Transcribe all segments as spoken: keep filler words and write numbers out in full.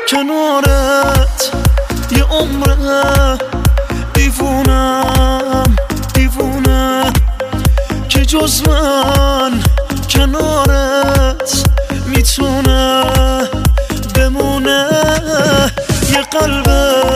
کنارت یه عمره، دیوونم دیوونه که جز من کنارت میتونه بمونه. یه قلب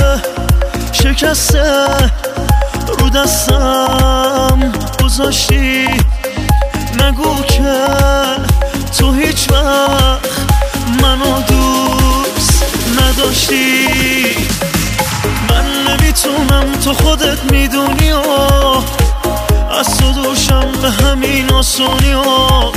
شکسته رو دستم گذاشتی، نگو که تو هیچ وقت منو دوست نداشتی. من نمیتونم، تو خودت میدونی و از تو دوشم به همین آسونی و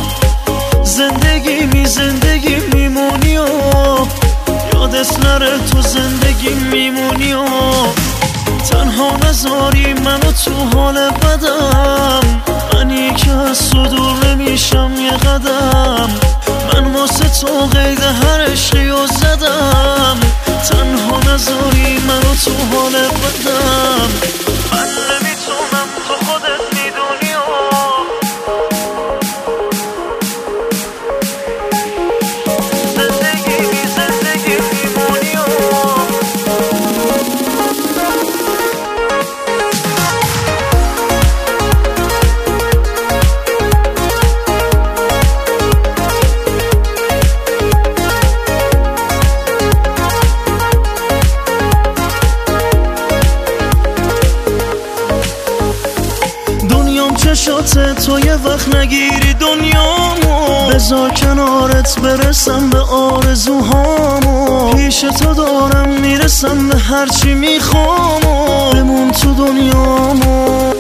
زندگی می زندگی میمونی و یادت نره تو زندگی میمونی و تنها نذاری منو تو حال بدم. منی که از تو دور نمیشم یه قدم، من واسه تو قید هر عشقی و زدم. تنها نذاری منو تو حال بدم. من نمیتونم، تو خودت میدونی و زندگی بی زندگی میمونی و چشات تو یه وقت نگیری دنیامو، بذار کنارت برسم به آرزوهامو. پیش تو دارم میرسم به هرچی میخوامو، بمون تو دنیامو.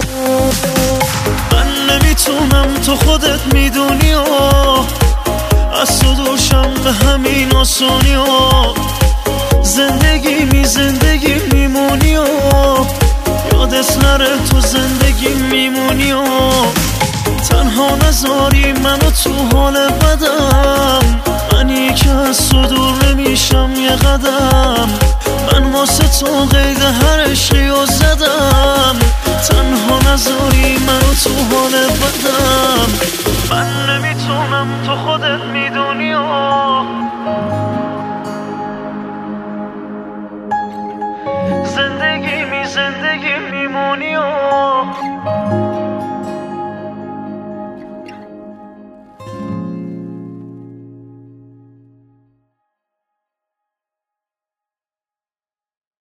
من نمیتونم، تو خودت میدونی و از تو دوشم به همین آسونی و زندگی می زندگی میمونی و یادت نره تو زندگی میمونی و تنها نذاری منو تو حال بدم. منی که از تو دور نمیشم یه قدم، من واسه تو قید هر عشقی و زدم. تنها نذاری منو تو حال بدم. من نمیتونم، تو خودت میدونی و زندگی می زندگی میمونی و